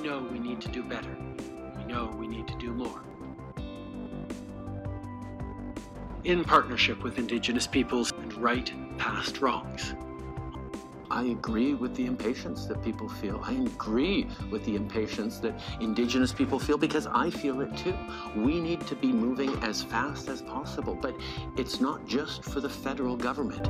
know we need to do better. We know we need to do more. In partnership with Indigenous peoples and right past wrongs. I agree with the impatience that people feel. I agree with the impatience that Indigenous people feel because I feel it too. We need to be moving as fast as possible, but it's not just for the federal government.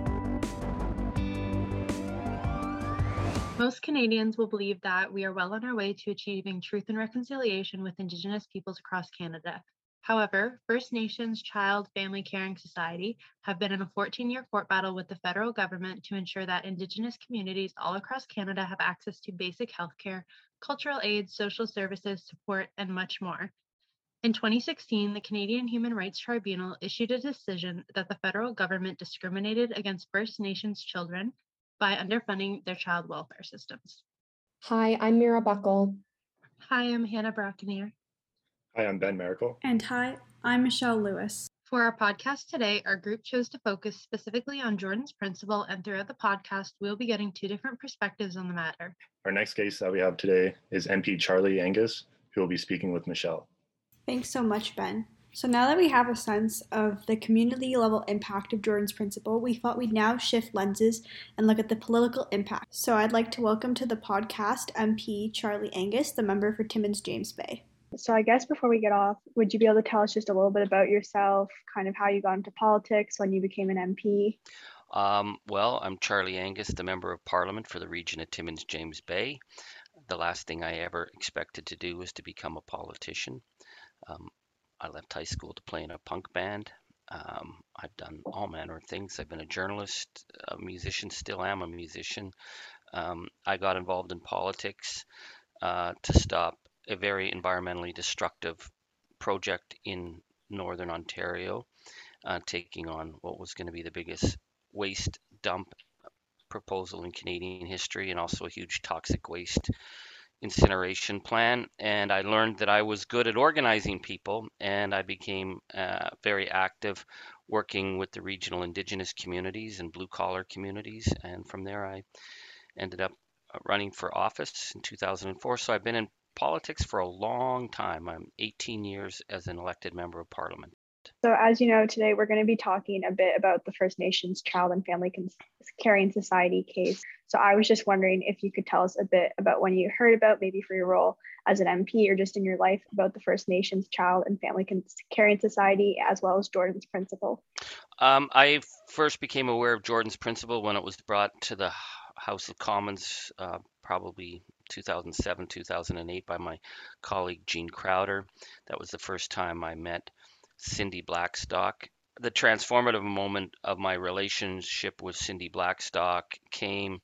Most Canadians will believe that we are well on our way to achieving truth and reconciliation with Indigenous peoples across Canada. However, First Nations Child Family Caring Society have been in a 14-year court battle with the federal government to ensure that Indigenous communities all across Canada have access to basic healthcare, cultural aid, social services, support, and much more. In 2016, the Canadian Human Rights Tribunal issued a decision that the federal government discriminated against First Nations children by underfunding their child welfare systems. Hi, I'm Mira Buckle. Hi, I'm Hannah Brackenier. Hi, I'm Ben Miracle. And hi, I'm Michelle Lewis. For our podcast today, our group chose to focus specifically on Jordan's Principle, and throughout the podcast, we'll be getting two different perspectives on the matter. Our next guest that we have today is MP Charlie Angus, who will be speaking with Michelle. Thanks so much, Ben. So now that we have a sense of the community level impact of Jordan's Principle, we thought we'd now shift lenses and look at the political impact. So I'd like to welcome to the podcast MP Charlie Angus, the member for Timmins James Bay. So I guess before we get off, would you be able to tell us just a little bit about yourself, kind of how you got into politics, when you became an MP? Well, I'm Charlie Angus, the Member of Parliament for the region of Timmins James Bay. The last thing I ever expected to do was to become a politician. I left high school to play in a punk band. I've done all manner of things. I've been a journalist, a musician, still am a musician. I got involved in politics to stop a very environmentally destructive project in Northern Ontario, taking on what was going to be the biggest waste dump proposal in Canadian history, and also a huge toxic waste incineration plan. And I learned that I was good at organizing people, and I became very active working with the regional Indigenous communities and blue collar communities. And from there, I ended up running for office in 2004. So I've been in politics for a long time. I'm 18 years as an elected member of Parliament. So as you know, today we're going to be talking a bit about the First Nations Child and Family Caring Society case. So I was just wondering if you could tell us a bit about when you heard about, maybe for your role as an MP or just in your life, about the First Nations Child and Family Caring Society, as well as Jordan's Principle. I first became aware of Jordan's Principle when it was brought to the House of Commons, probably 2007, 2008, by my colleague Jean Crowder. That was the first time I met Cindy Blackstock. The transformative moment of my relationship with Cindy Blackstock came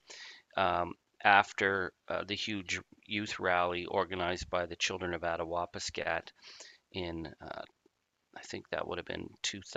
after the huge youth rally organized by the Children of Attawapiskat in, I think that would have been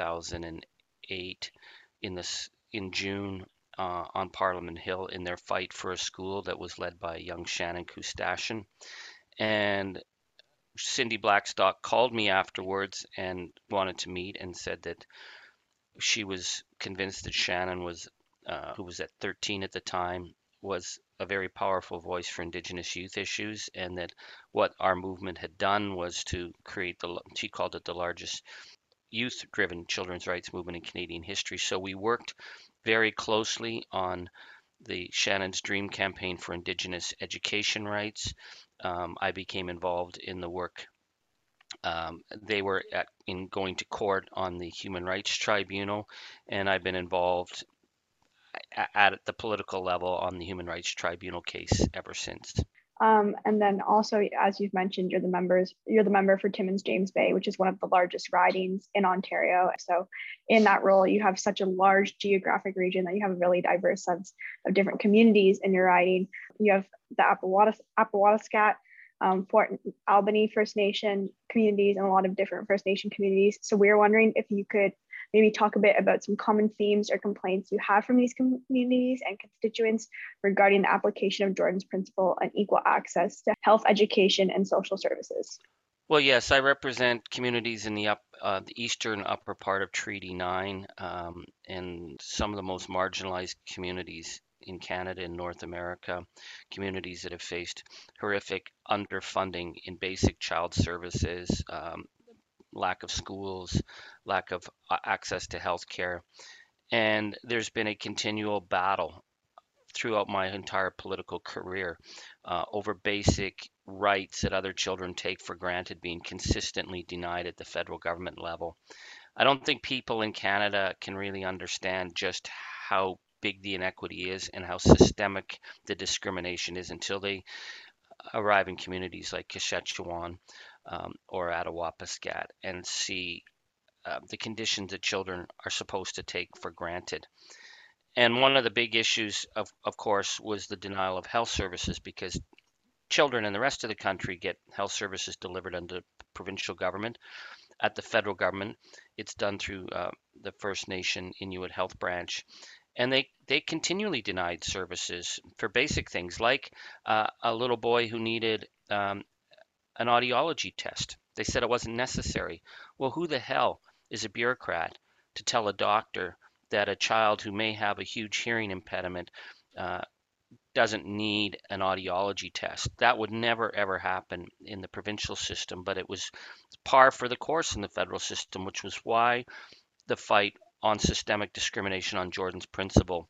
2008, in June on Parliament Hill, in their fight for a school that was led by young Shannon Kustashian. And Cindy Blackstock called me afterwards and wanted to meet, and said that she was convinced that Shannon was, who was at 13 at the time, was a very powerful voice for Indigenous youth issues, and that what our movement had done was to create she called it the largest youth-driven children's rights movement in Canadian history. So we worked very closely on the Shannon's Dream campaign for Indigenous education rights. I became involved in the work. They were in going to court on the Human Rights Tribunal, and I've been involved at the political level on the Human Rights Tribunal case ever since. And then also, as you've mentioned, you're the member for Timmins James Bay, which is one of the largest ridings in Ontario. So in that role, you have such a large geographic region that you have a really diverse sense of different communities in your riding. You have the Attawapiskat, Fort Albany First Nation communities, and a lot of different First Nation communities. So we were wondering if you could maybe talk a bit about some common themes or complaints you have from these communities and constituents regarding the application of Jordan's Principle and equal access to health, education, and social services. Well, yes, I represent communities in the eastern upper part of Treaty 9, and some of the most marginalized communities in Canada and North America, communities that have faced horrific underfunding in basic child services, lack of schools, lack of access to health care. And there's been a continual battle throughout my entire political career over basic rights that other children take for granted being consistently denied at the federal government level. I don't think people in Canada can really understand just how big the inequity is and how systemic the discrimination is until they arrive in communities like Saskatchewan or Attawapiskat and see the conditions that children are supposed to take for granted. And one of the big issues, of course, was the denial of health services because children in the rest of the country get health services delivered under provincial government. At the federal government, it's done through the First Nation Inuit Health Branch. And they continually denied services for basic things like a little boy who needed an audiology test. They said it wasn't necessary. Well, who the hell is a bureaucrat to tell a doctor that a child who may have a huge hearing impediment doesn't need an audiology test? That would never ever happen in the provincial system, but it was par for the course in the federal system, which was why the fight on systemic discrimination on Jordan's Principle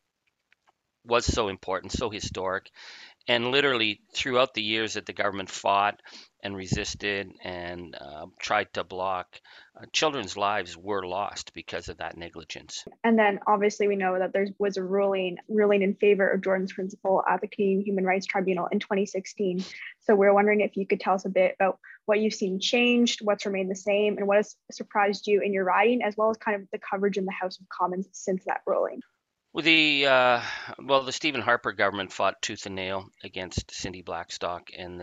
was so important, so historic. And literally throughout the years that the government fought and resisted and tried to block, children's lives were lost because of that negligence. And then obviously we know that there was a ruling in favor of Jordan's Principle at the Canadian Human Rights Tribunal in 2016. So we're wondering if you could tell us a bit about what you've seen changed, what's remained the same, and what has surprised you in your riding, as well as kind of the coverage in the House of Commons since that ruling. Well, the Stephen Harper government fought tooth and nail against Cindy Blackstock and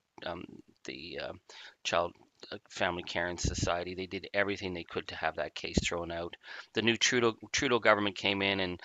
the Child Family Caring Society. They did everything they could to have that case thrown out. The new Trudeau government came in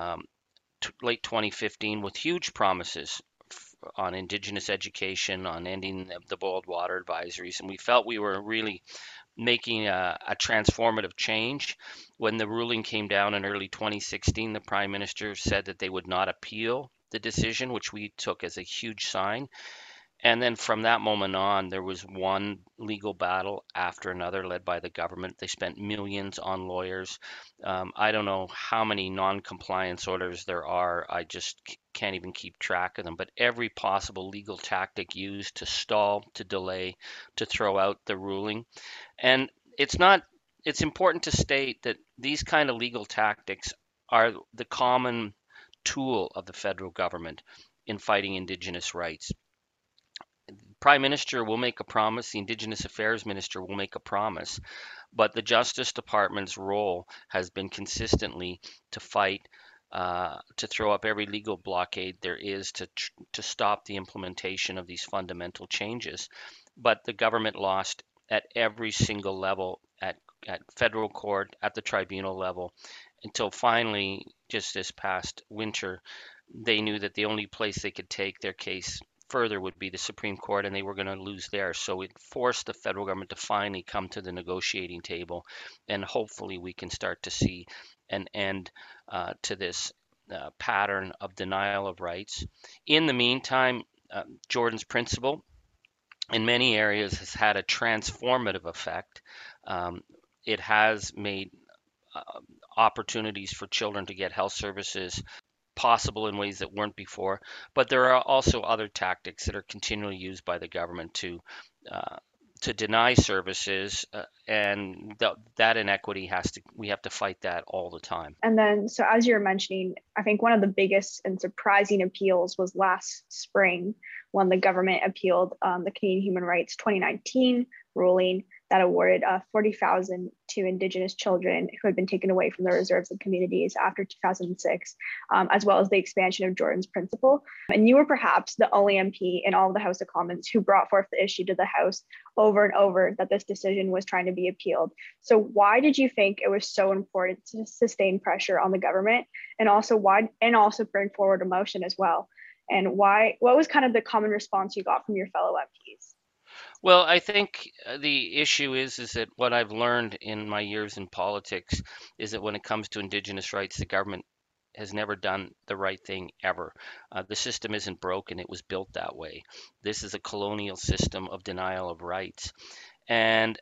late 2015 with huge promises on Indigenous education, on ending the boiled water advisories, and we felt we were really making a transformative change. When the ruling came down in early 2016, the Prime Minister said that they would not appeal the decision, which we took as a huge sign. And then from that moment on, there was one legal battle after another led by the government. They spent millions on lawyers. I don't know how many non-compliance orders there are. I just can't even keep track of them. But every possible legal tactic used to stall, to delay, to throw out the ruling. And it's important to state that these kind of legal tactics are the common tool of the federal government in fighting Indigenous rights. Prime Minister will make a promise, the Indigenous Affairs Minister will make a promise, but the Justice Department's role has been consistently to fight, to throw up every legal blockade there is to stop the implementation of these fundamental changes. But the government lost at every single level, at federal court, at the tribunal level, until finally, just this past winter, they knew that the only place they could take their case further would be the Supreme Court, and they were going to lose there. So it forced the federal government to finally come to the negotiating table, and hopefully we can start to see an end to this pattern of denial of rights. In the meantime, Jordan's Principle in many areas has had a transformative effect. It has made opportunities for children to get health services possible in ways that weren't before, but there are also other tactics that are continually used by the government to deny services, and that inequity we have to fight that all the time. And then, so as you're mentioning, I think one of the biggest and surprising appeals was last spring when the government appealed the Canadian Human Rights 2019 ruling that awarded $40,000 to Indigenous children who had been taken away from their reserves and communities after 2006, as well as the expansion of Jordan's Principle. And you were perhaps the only MP in all of the House of Commons who brought forth the issue to the House over and over that this decision was trying to be appealed. So why did you think it was so important to sustain pressure on the government, and also bring forward a motion as well? And what was kind of the common response you got from your fellow MPs? Well, I think the issue is that what I've learned in my years in politics is that when it comes to Indigenous rights, the government has never done the right thing ever. The system isn't broken, it was built that way. This is a colonial system of denial of rights. And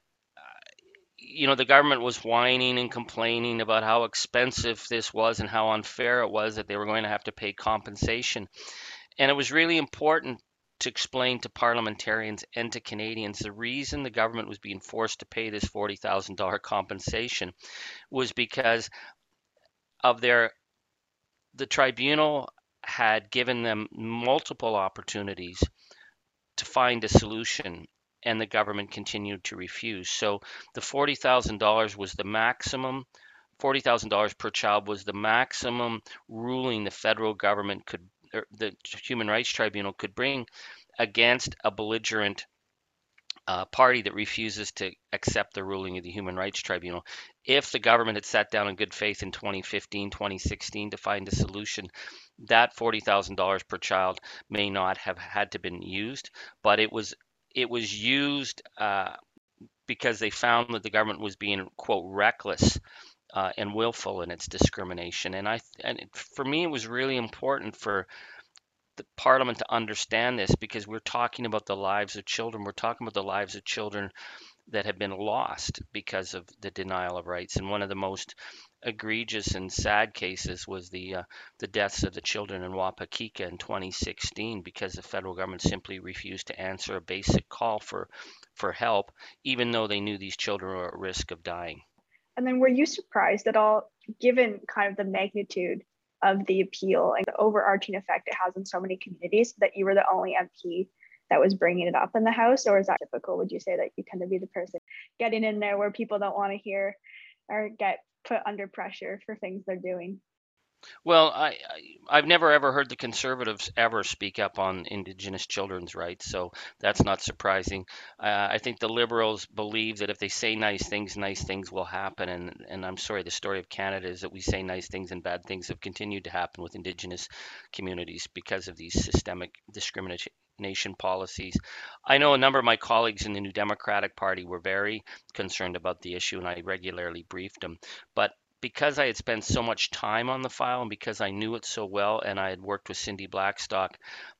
the government was whining and complaining about how expensive this was and how unfair it was that they were going to have to pay compensation. And it was really important to explain to parliamentarians and to Canadians the reason the government was being forced to pay this $40,000 compensation was because of the tribunal had given them multiple opportunities to find a solution, and the government continued to refuse. So the $40,000 was the maximum. $40,000 per child was the maximum ruling the federal government could, or the Human Rights Tribunal could bring against a belligerent party that refuses to accept the ruling of the Human Rights Tribunal. If the government had sat down in good faith in 2015, 2016 to find a solution, that $40,000 per child may not have had to been used, but it was used because they found that the government was being, quote, reckless and willful in its discrimination. For me, it was really important for the parliament to understand this, because we're talking about the lives of children. We're talking about the lives of children that have been lost because of the denial of rights. And one of the most egregious and sad cases was the deaths of the children in Wapakika in 2016, because the federal government simply refused to answer a basic call for help, even though they knew these children were at risk of dying. And then were you surprised at all, given kind of the magnitude of the appeal and the overarching effect it has on so many communities, that you were the only MP that was bringing it up in the House? Or is that typical? Would you say that you tend to be the person getting in there where people don't want to hear or get put under pressure for things they're doing? Well, I've never ever heard the Conservatives ever speak up on Indigenous children's rights, so that's not surprising. I think the Liberals believe that if they say nice things will happen, and I'm sorry, the story of Canada is that we say nice things and bad things have continued to happen with Indigenous communities because of these systemic discrimination policies. I know a number of my colleagues in the New Democratic Party were very concerned about the issue, and I regularly briefed them, but because I had spent so much time on the file and because I knew it so well and I had worked with Cindy Blackstock,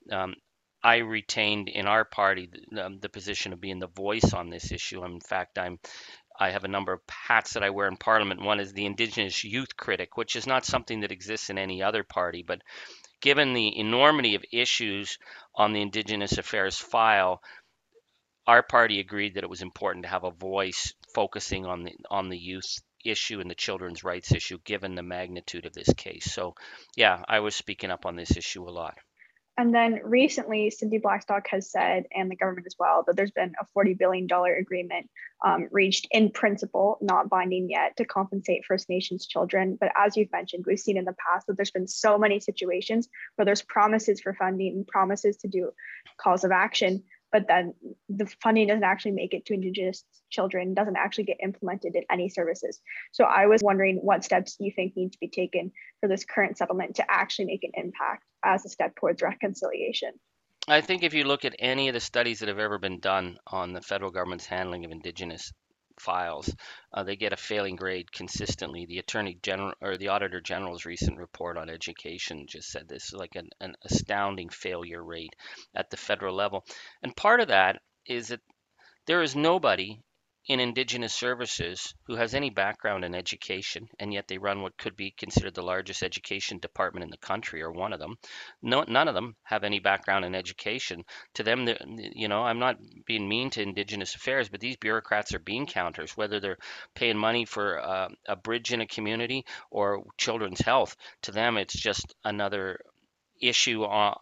I retained in our party the position of being the voice on this issue. In fact, I have a number of hats that I wear in Parliament. One is the Indigenous Youth Critic, which is not something that exists in any other party, but given the enormity of issues on the Indigenous Affairs file, our party agreed that it was important to have a voice focusing on the youth issue and the children's rights issue, given the magnitude of this case. So yeah, I was speaking up on this issue a lot. And then recently, Cindy Blackstock has said, and the government as well, that there's been a $40 billion agreement reached in principle, not binding yet, to compensate First Nations children. But as you've mentioned, we've seen in the past that there's been so many situations where there's promises for funding and promises to do calls of action, but then the funding doesn't actually make it to Indigenous children, doesn't actually get implemented in any services. So I was wondering what steps you think need to be taken for this current settlement to actually make an impact as a step towards reconciliation. I think if you look at any of the studies that have ever been done on the federal government's handling of Indigenous files, they get a failing grade consistently. The Attorney General or the Auditor General's recent report on education just said this is like an astounding failure rate at the federal level. And part of that is that there is nobody in Indigenous services who has any background in education, and yet they run what could be considered the largest education department in the country, or one of them. None of them have any background in education. To them, I'm not being mean to Indigenous affairs, but these bureaucrats are bean counters, whether they're paying money for a bridge in a community or children's health. To them, it's just another issue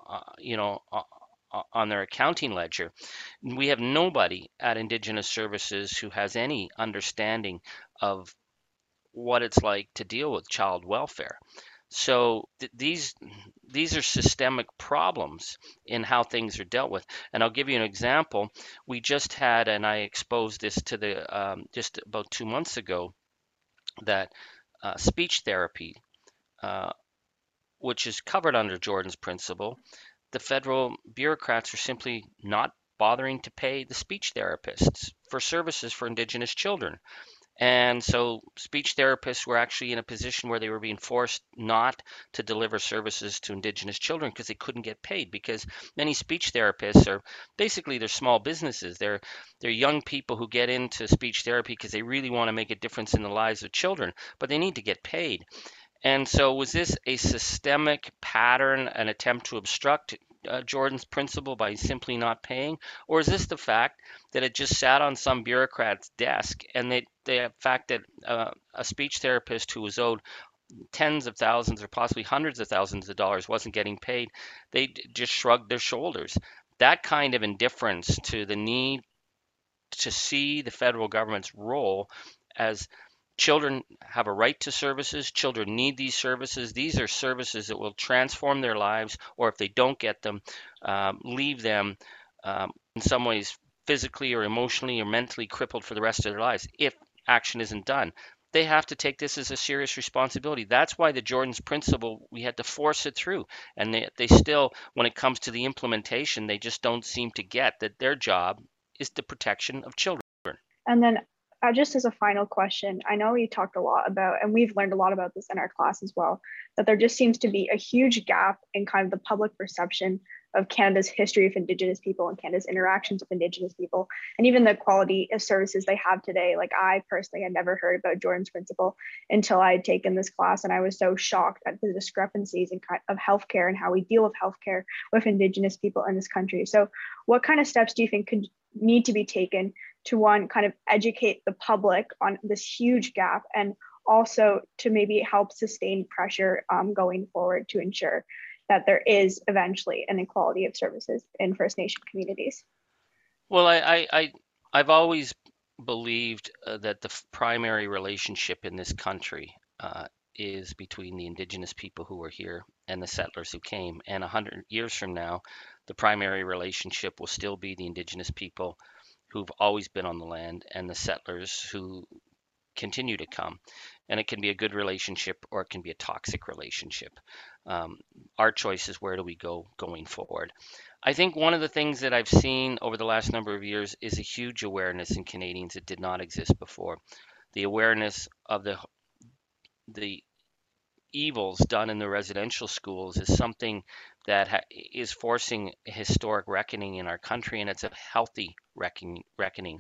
on their accounting ledger. We have nobody at Indigenous Services who has any understanding of what it's like to deal with child welfare. So these are systemic problems in how things are dealt with. And I'll give you an example. We just had, and I exposed this to the just about 2 months ago, that speech therapy, which is covered under Jordan's Principle, the federal bureaucrats are simply not bothering to pay the speech therapists for services for Indigenous children. And so speech therapists were actually in a position where they were being forced not to deliver services to Indigenous children because they couldn't get paid. Because many speech therapists are basically they're small businesses. They're young people who get into speech therapy because they really want to make a difference in the lives of children, but they need to get paid. And so, was this a systemic pattern, an attempt to obstruct Jordan's principle by simply not paying? Or is this the fact that it just sat on some bureaucrat's desk and the fact that a speech therapist who was owed tens of thousands or possibly hundreds of thousands of dollars wasn't getting paid, they just shrugged their shoulders? That kind of indifference to the need to see the federal government's role as children have a right to services. Children need these services. These are services that will transform their lives, or if they don't get them, leave them in some ways physically or emotionally or mentally crippled for the rest of their lives if action isn't done. They have to take this as a serious responsibility. That's why the Jordan's principle, we had to force it through. And they still, when it comes to the implementation, they just don't seem to get that their job is the protection of children. And then just as a final question, I know you talked a lot about, and we've learned a lot about this in our class as well, that there just seems to be a huge gap in kind of the public perception of Canada's history of Indigenous people and Canada's interactions with Indigenous people, and even the quality of services they have today. Like, I personally had never heard about Jordan's principle until I had taken this class, and I was so shocked at the discrepancies in of healthcare and how we deal with healthcare with Indigenous people in this country. So what kind of steps do you think could need to be taken to, one, kind of educate the public on this huge gap, and also to maybe help sustain pressure going forward to ensure that there is eventually an equality of services in First Nation communities? Well, I've always believed that the primary relationship in this country is between the Indigenous people who were here and the settlers who came. And 100 years from now, the primary relationship will still be the Indigenous people who've always been on the land and the settlers who continue to come. And it can be a good relationship or it can be a toxic relationship. Our choice is where do we go going forward. I think one of the things that I've seen over the last number of years is a huge awareness in Canadians that did not exist before. The awareness of the evils done in the residential schools is something that is forcing a historic reckoning in our country, and it's a healthy reckoning.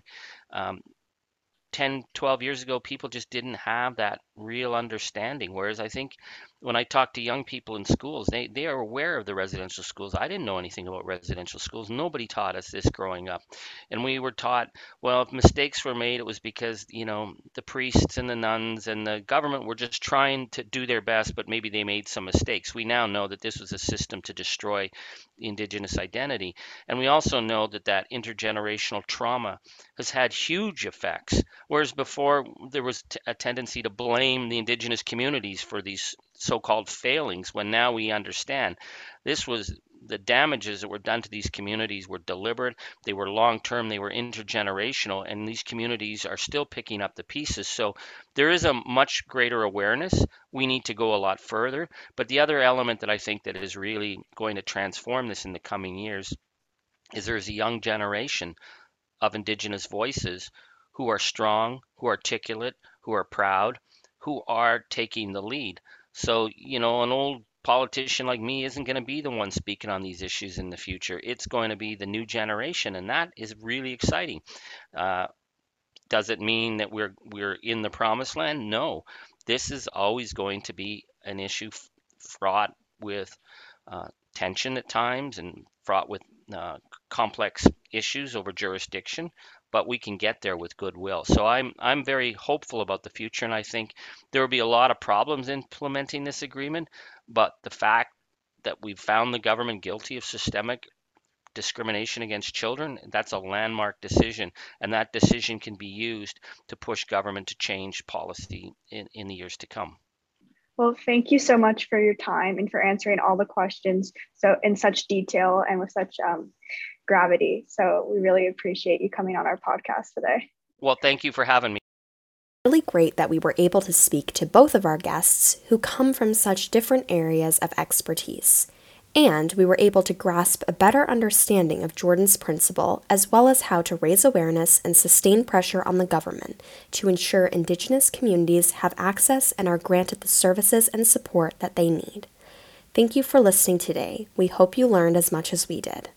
10, 12 years ago, people just didn't have that real understanding. Whereas I think when I talk to young people in schools, they are aware of the residential schools. I didn't know anything about residential schools. Nobody taught us this growing up. And we were taught, well, if mistakes were made, it was because, the priests and the nuns and the government were just trying to do their best, but maybe they made some mistakes. We now know that this was a system to destroy the Indigenous identity. And we also know that intergenerational trauma has had huge effects. Whereas before, there was a tendency to blame the Indigenous communities for these so-called failings, when now we understand the damages that were done to these communities were deliberate, they were long-term, they were intergenerational, and these communities are still picking up the pieces. So there is a much greater awareness. We need to go a lot further. But the other element that I think that is really going to transform this in the coming years is there's a young generation of Indigenous voices who are strong, who are articulate, who are proud, who are taking the lead. So, an old politician like me isn't going to be the one speaking on these issues in the future. It's going to be the new generation, and that is really exciting. Does it mean that we're in the promised land? No. This is always going to be an issue fraught with tension at times and fraught with complex issues over jurisdiction, but we can get there with goodwill. So I'm very hopeful about the future, and I think there will be a lot of problems implementing this agreement, but the fact that we've found the government guilty of systemic discrimination against children, that's a landmark decision, and that decision can be used to push government to change policy in the years to come. Well, thank you so much for your time and for answering all the questions so in such detail and with such gravity. So we really appreciate you coming on our podcast today. Well, thank you for having me. Really great that we were able to speak to both of our guests who come from such different areas of expertise. And we were able to grasp a better understanding of Jordan's principle, as well as how to raise awareness and sustain pressure on the government to ensure Indigenous communities have access and are granted the services and support that they need. Thank you for listening today. We hope you learned as much as we did.